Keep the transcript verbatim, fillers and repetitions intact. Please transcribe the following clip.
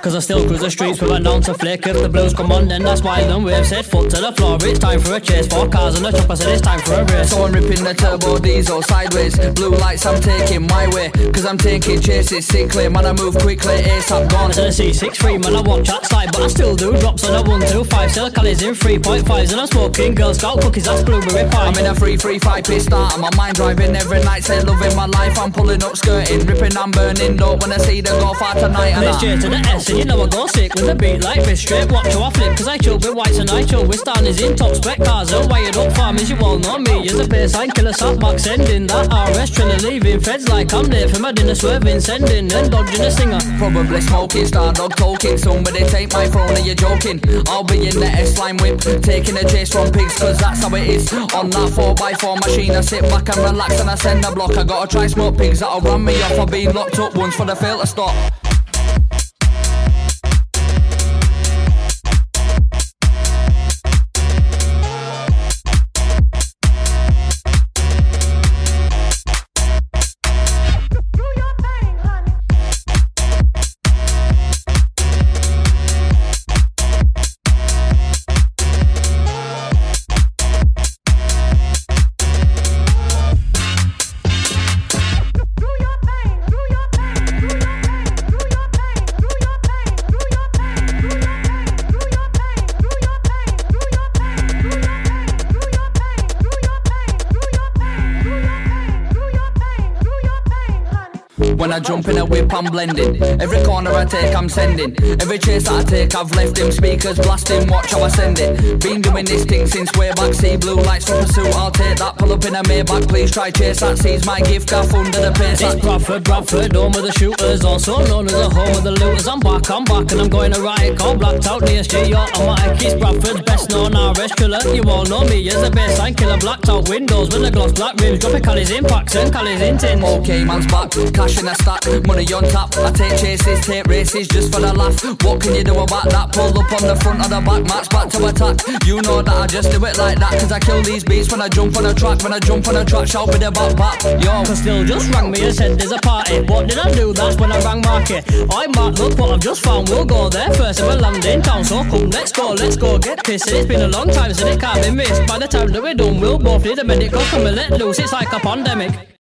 Cause I still cruise the streets with a ounce of flick. If the blues come on, then that's why them waves set foot to the floor. It's time for a chase, four cars and a chopper, so it's time for a race. So I'm ripping the turbo diesel sideways. Blue lights I'm taking my way, cause I'm taking chases sickly. Man I move quickly, ASAP gone. It's a C sixty-three, man I watch that slide, but I still do drops on a one two five. Still Cali's in three point fives and I'm smoking Girl Scout cookies, that's blueberry pie. I'm in a three three five piss start, I'm on mind driving every night. Say loving my life, I'm pulling up skirting, ripping and burning dope when I see the go far tonight. And it's J to the S and you know I go sick with a beat like this. Straight watch how I flip, cause I chill with whites and I chill with Stanleys in top spec cars and wired up farmers. You all know me as a baseline killer, sat back sending that R S trailer, leaving feds like I'm late for my dinner, swerving, sending and dodging a singer. Probably smoking, star dog talking, somebody take my phone, are you joking? I'll be in the S-line whip, taking a chase from pigs, cause that's how it is. On that four by four machine I sit back and relax and I send a block. I gotta try smoke pigs that'll run me off. I've been locked up once for the fail to stop. When I jump in a whip I'm blending, every corner I take I'm sending, every chase that I take I've left him. Speakers blasting, watch how I send it. Been doing this thing since way back. See blue lights for pursuit, I'll take that. Pull up in a Maybach, please try chase that. Seize my gift, gaff under the pace. It's Bradford, Bradford, home of the shooters, also known as the home of the looters. I'm back, I'm back and I'm going to riot call blacked out D S G, you're automatic. It's Bradford's best known R S killer. You all know me as a baseline killer, blacked out windows with the gloss black rims, dropping Cali's in packs and Cali's in tins. Okay man's back, cash in a stack, money on tap. I take chases, take races just for the laugh. What can you do about that? Pull up on the front of the back, match back to attack. You know that I just do it like that, cause I kill these beats when I jump on a track. When I jump on a track, shout with the back back. Yo, cause still just rang me and said there's a party. What did I do? That's when I rang Market. I Mark, look what I've just found, we'll go there first and we'll land in town. So come, let's go, let's go, get pissed. It's been a long time since it can't be missed. By the time that we're done, we'll both need a medic, cause when we let loose it's like a pandemic.